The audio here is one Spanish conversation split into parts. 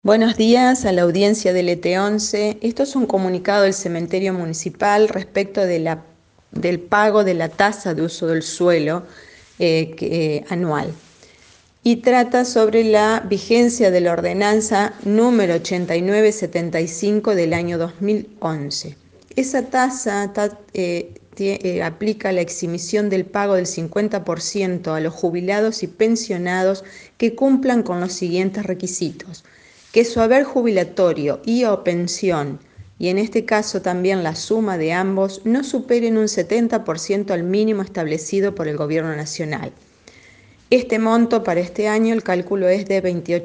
Buenos días a la audiencia del ET11. Esto es un comunicado del Cementerio Municipal respecto del pago de la tasa de uso del suelo anual. Y trata sobre la vigencia de la ordenanza número 8975 del año 2011. Esa tasa aplica la exhibición del pago del 50% a los jubilados y pensionados que cumplan con los siguientes requisitos: que su haber jubilatorio y o pensión, y en este caso también la suma de ambos, no superen un 70% al mínimo establecido por el Gobierno Nacional. Este monto para este año, el cálculo es de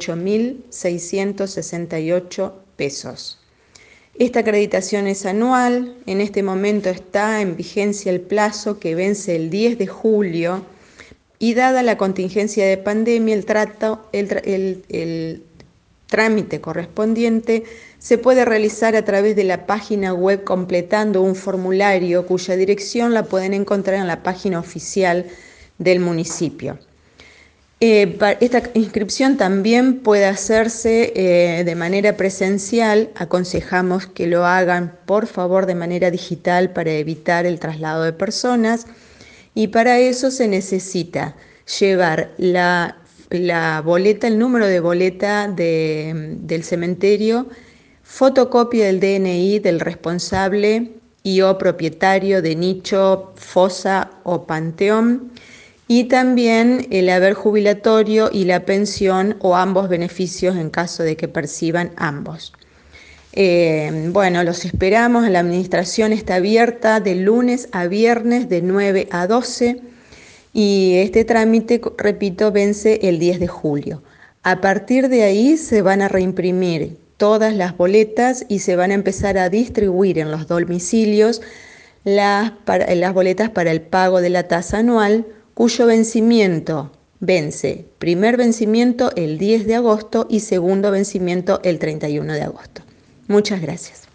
28.668 pesos. Esta acreditación es anual. En este momento está en vigencia el plazo que vence el 10 de julio y dada la contingencia de pandemia, el trámite correspondiente se puede realizar a través de la página web completando un formulario cuya dirección la pueden encontrar en la página oficial del municipio. Esta inscripción también puede hacerse de manera presencial. Aconsejamos que lo hagan, por favor, de manera digital para evitar el traslado de personas. Y para eso se necesita llevar la boleta, el número de boleta del cementerio, fotocopia del DNI del responsable y o propietario de nicho, fosa o panteón, y también el haber jubilatorio y la pensión o ambos beneficios en caso de que perciban ambos. Bueno, los esperamos. La administración está abierta de lunes a viernes de 9 a 12 y este trámite, repito, vence el 10 de julio. A partir de ahí se van a reimprimir todas las boletas y se van a empezar a distribuir en los domicilios las boletas para el pago de la tasa anual, cuyo vencimiento primer vencimiento el 10 de agosto y segundo vencimiento el 31 de agosto. Muchas gracias.